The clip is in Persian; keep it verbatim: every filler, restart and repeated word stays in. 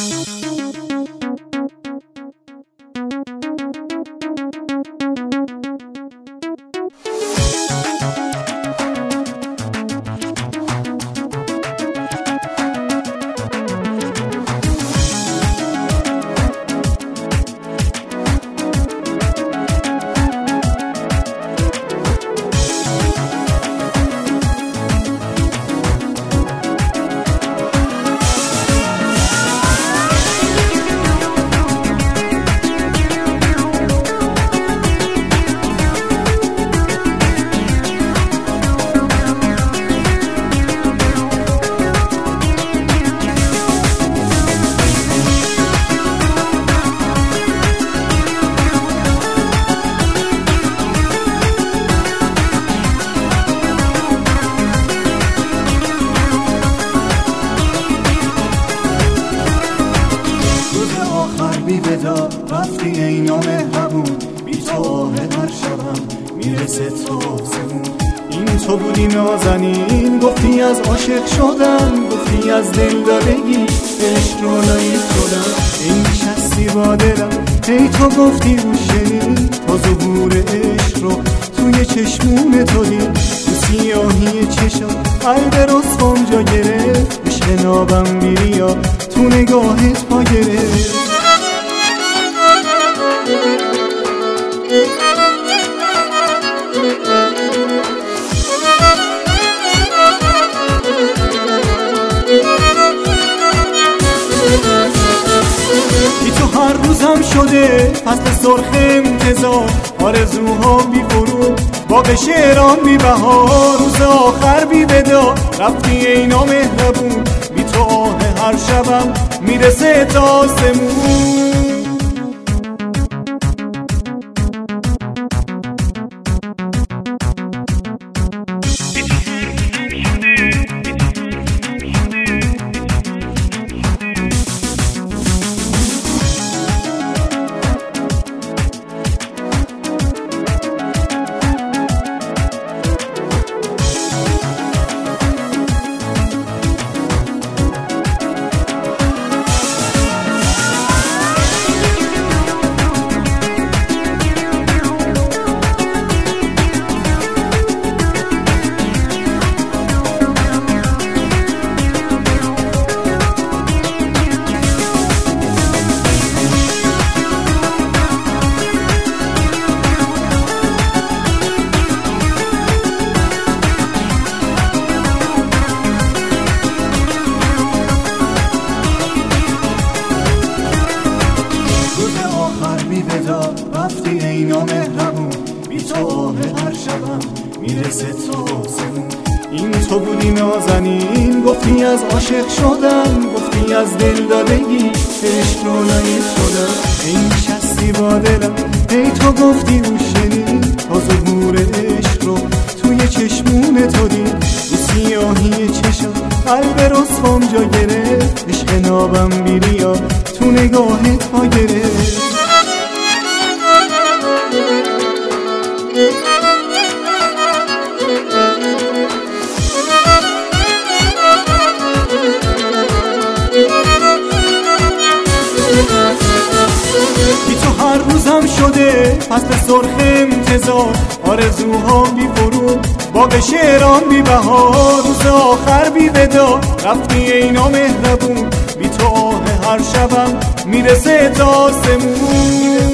بی ودا رفتی ای نامهربون، بی تو آه هر شبم میرسه تا آسمون. این تو بودی نازنین، گفتی از عاشق شدم، گفتی از دل دادگی عشق رو لایق شدم. این نشستی با دلم، ای تو گفتی و شنید، تا ظهور عشق رو توی چشمون تو دید. تو سیاهی چشم قلب رسوام جا گرفت، عشق نابم بیریا تو نگاهت پا گرفت. بی تو هر روزم شده فصل سرخ انتظار، آرزوها بی فرود، باغ شعران بی بهار، روز آخر بی ودا رفتی ای نامهربون. بی تو آه هر شبم میرسه تا آسمون. رفتی ای نامهربون، بی تو آه هر شبم میرسه تا آسمون. این تو بودی نازنین، گفتی از عاشق شدم، گفتی از دل دادگی عشق رو لایق شدم. این نشستی با دلم، ای تو گفتی و شنید، تا ظهور عشق رو توی چشمون تو دید. تو سیاهی چشم قلب رسوام جا گرفت، عشق نابم بیریا تو نگاهت پا گرفت. بی تو هر روزم شده فصل سرخ انتظار، آرزوها بی فرود، باغ شعران بی بهار، روز آخر بی ودا رفتی ای نامهربون. بی تو آه هر شبم میرسه تا آسمون.